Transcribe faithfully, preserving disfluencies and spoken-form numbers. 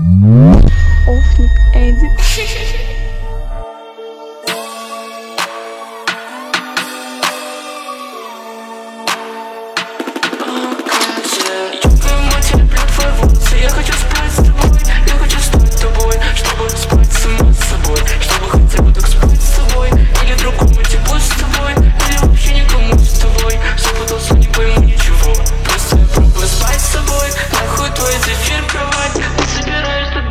Офник Эдит. Я хочу спать с тобой, я хочу стать тобой, чтобы спать сама с собой, чтобы хотя бы так спать с тобой, или другому тепло с тобой, или вообще никому с тобой. Запутался, не пойму ничего, просто я пробую спать с тобой. Нахуй твой зефир, кровать, ты собираешься